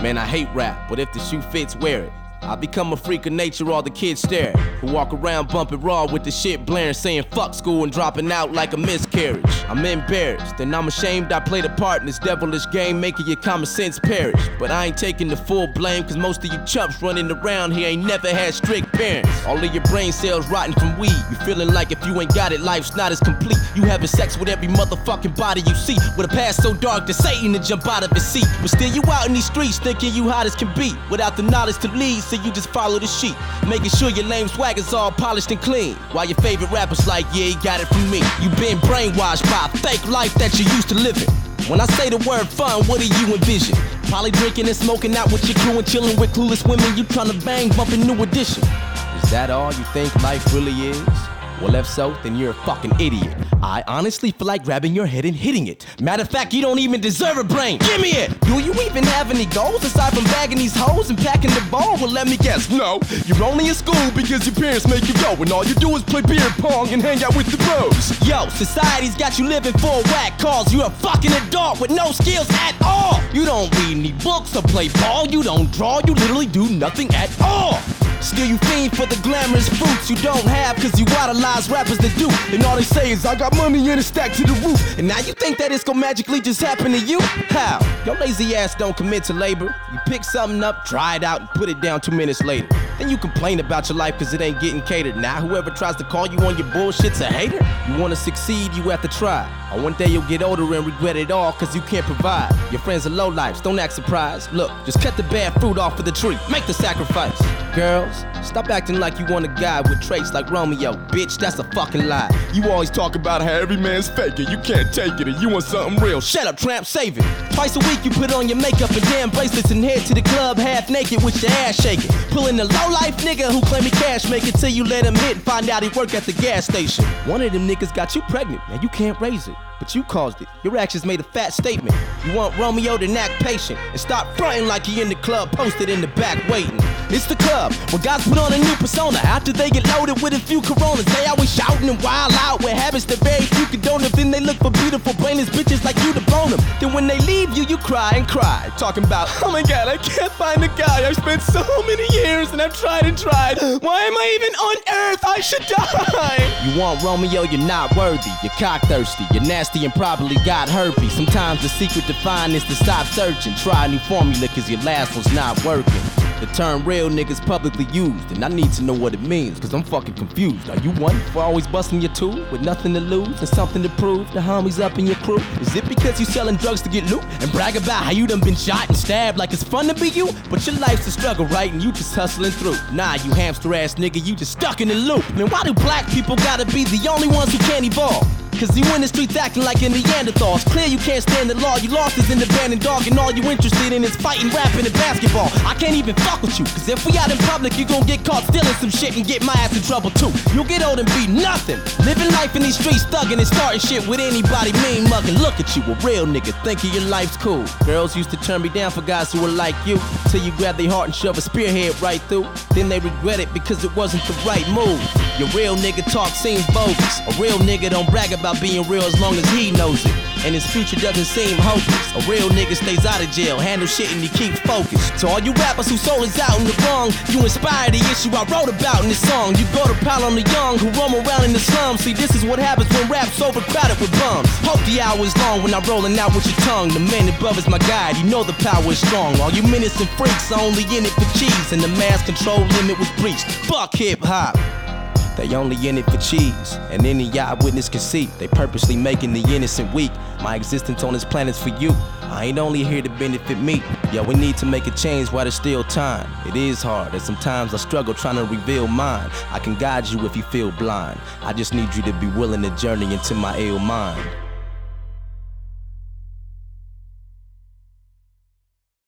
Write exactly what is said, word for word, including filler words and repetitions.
Man, I hate rap, but if the shoe fits, wear it. I become a freak of nature, all the kids stare, who walk around bumping raw with the shit blaring, saying fuck school and dropping out like a miscarriage. I'm embarrassed, and I'm ashamed I played a part in this devilish game, making your common sense perish. But I ain't taking the full blame, cause most of you chumps running around here ain't never had strict parents. All of your brain cells rotting from weed. You feeling like if you ain't got it, life's not as complete. You having sex with every motherfucking body you see, with a past so dark that Satan to jump out of his seat. But still you out in these streets thinking you hot as can be, without the knowledge to lead, so you just follow the sheep, making sure your lame swag is all polished and clean, while your favorite rapper's like, yeah, he got it from me. You been brainwashed by a fake life that you used to living. When I say the word fun, what do you envision? Probably drinking and smoking out with your crew and chilling with clueless women you tryna bang, bumping New Edition. Is that all you think life really is? Well, if so, then you're a fucking idiot. I honestly feel like grabbing your head and hitting it. Matter of fact, you don't even deserve a brain. Give me it! Do you even have any goals aside from bagging these hoes and packing the ball? Well, let me guess, no. You're only in school because your parents make you go, and all you do is play beer pong and hang out with the bros. Yo, society's got you living for a whack cause. You're a fucking adult with no skills at all. You don't read any books or play ball. You don't draw. You literally do nothing at all. Still you fiend for the glamorous fruits you don't have, cause you idolize rappers that do, and all they say is I got money in a stack to the roof. And now you think that it's gonna magically just happen to you? How? Your lazy ass don't commit to labor. You pick something up, try it out, and put it down two minutes later. Then you complain about your life cause it ain't getting catered. Now whoever tries to call you on your bullshit's a hater. You wanna succeed, you have to try. Or one day you'll get older and regret it all cause you can't provide. Your friends are lowlifes, don't act surprised. Look, just cut the bad fruit off of the tree, make the sacrifice. Girls, stop acting like you want a guy with traits like Romeo. Bitch, that's a fucking lie. You always talk about how every man's faking. You can't take it and you want something real. Shut up, tramp, save it. Twice a week you put on your makeup and damn bracelets and head to the club half naked with your ass shaking. Pulling the low-life nigga who claim he cash make it till you let him hit and find out he work at the gas station. One of them niggas got you pregnant, and you can't raise it. But you caused it. Your actions made a fat statement. You want Romeo to act patient and stop fronting like he in the club, posted in the back waiting. It's the club, where guys put on a new persona. After they get loaded with a few coronas, they always shouting and wild out with habits that very few condone. Then they look for beautiful, brainless bitches like you to bone them. Then when they leave you, you cry and cry, talking about, oh my god, I can't find a guy. I've spent so many years and I've tried and tried. Why am I even on earth? I should die. You want Romeo, you're not worthy. You're cock thirsty, you're nasty and probably got herpes. Sometimes the secret to find is to stop searching. Try a new formula cause your last one's not working. The term real niggas publicly used, and I need to know what it means, cause I'm fucking confused. Are you one for always busting your tool with nothing to lose and something to prove? The homies up in your crew? Is it because you selling drugs to get loot and brag about how you done been shot and stabbed like it's fun to be you? But your life's a struggle, right? And you just hustling through. Nah, you hamster ass nigga, you just stuck in the loop. Man, why do black people gotta be the only ones who can't evolve? Cause you in the streets acting like a Neanderthal. It's clear you can't stand the law. You lost as an abandoned dog, and all you interested in is fighting, rapping, and basketball. I can't even fuck with you, cause if we out in public, you gon' get caught stealing some shit and get my ass in trouble too. You'll get old and be nothing. Living life in these streets, thugging and starting shit with anybody mean mugging. Look at you, a real nigga, thinking your life's cool. Girls used to turn me down for guys who were like you, till you grab their heart and shove a spearhead right through. Then they regret it because it wasn't the right move. Your real nigga talk seems bogus. A real nigga don't brag about being real as long as he knows it, and his future doesn't seem hopeless. A real nigga stays out of jail, handles shit and he keeps focused. To all you rappers whose soul is out in the wrong, you inspire the issue I wrote about in this song. You go to pile on the young who roam around in the slums. See, this is what happens when rap's overcrowded with bums. Hope the hour is long when I'm rolling out with your tongue. The man above is my guide, you know the power is strong. All you menace and freaks are only in it for cheese, and the mass control limit was breached. Fuck hip hop. They only in it for cheese, and any eyewitness can see they purposely making the innocent weak. My existence on this planet's for you. I ain't only here to benefit me. Yeah, we need to make a change while there's still time. It is hard, and sometimes I struggle trying to reveal mine. I can guide you if you feel blind. I just need you to be willing to journey into my ill mind.